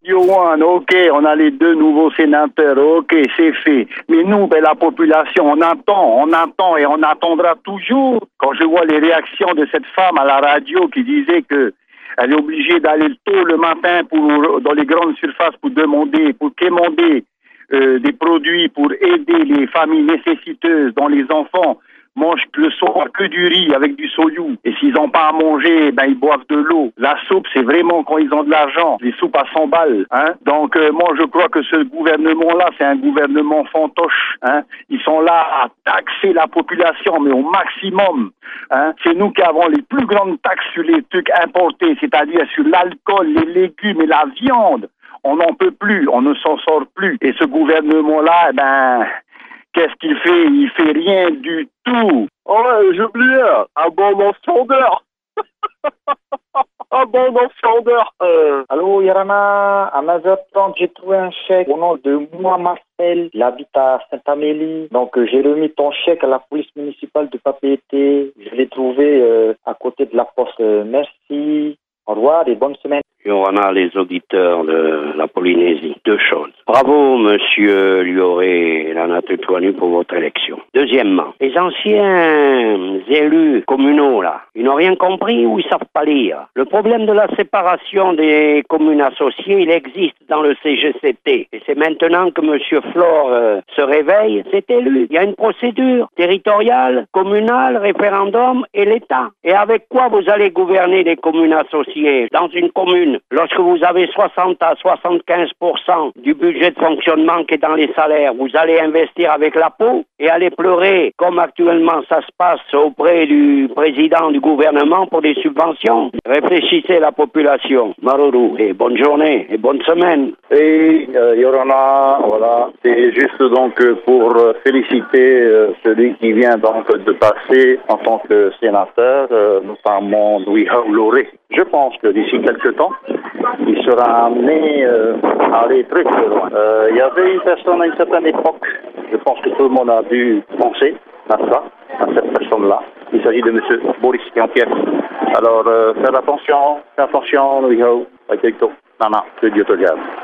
Yohan, ok, on a les 2 nouveaux sénateurs, ok, c'est fait. Mais nous, la population, on attend et on attendra toujours. Quand je vois les réactions de cette femme à la radio qui disait que elle est obligée d'aller tôt le matin dans les grandes surfaces pour quémander des produits pour aider les familles nécessiteuses dont les enfants mangent le soir que du riz avec du soyou. Et s'ils n'ont pas à manger, ils boivent de l'eau. La soupe, c'est vraiment quand ils ont de l'argent. Les soupes à 100 balles. Hein. Donc, moi, je crois que ce gouvernement-là, c'est un gouvernement fantoche. Hein. Ils sont là à taxer la population, mais au maximum. Hein. C'est nous qui avons les plus grandes taxes sur les trucs importés, c'est-à-dire sur l'alcool, les légumes et la viande. On n'en peut plus, on ne s'en sort plus. Et ce gouvernement-là, qu'est-ce qu'il fait? Il fait rien du tout. Oh ouais, j'ai oublié, un bon sondeur. Un bon sondeur. Allô, Yarana, à 9h30, j'ai trouvé un chèque au nom de moi, Marcel. Il habite à Saint-Amélie. Donc, j'ai remis ton chèque à la police municipale de Papeete. Je l'ai trouvé à côté de la poste. Merci. Au revoir et bonne semaine. Yorana, les auditeurs de la Polynésie. 2 choses. Bravo, monsieur Lioré Lanatutuanu, pour votre élection. Deuxièmement, les anciens élus communaux, là, ils n'ont rien compris ou ils savent pas lire. Le problème de la séparation des communes associées, il existe dans le CGCT. Et c'est maintenant que monsieur Flore se réveille, c'est élu. Il y a une procédure territoriale, communale, référendum et l'État. Et avec quoi vous allez gouverner les communes associées dans une commune? Lorsque vous avez 60 à 75% du budget de fonctionnement qui est dans les salaires, vous allez investir avec la peau et aller pleurer, comme actuellement ça se passe auprès du président du gouvernement pour des subventions. Réfléchissez la population. Maruru, et bonne journée et bonne semaine. Et Yorana, voilà, c'est juste donc pour féliciter celui qui vient donc de passer en tant que sénateur, notamment Louis Hauloré. Je pense que d'ici quelques temps, il sera amené à aller très très loin. Il y avait une personne à une certaine époque, je pense que tout le monde a dû penser à ça, à cette personne-là. Il s'agit de M. Boris Jean-Pierre. Alors, faites attention, Louis Hau, Nana, que Dieu te garde.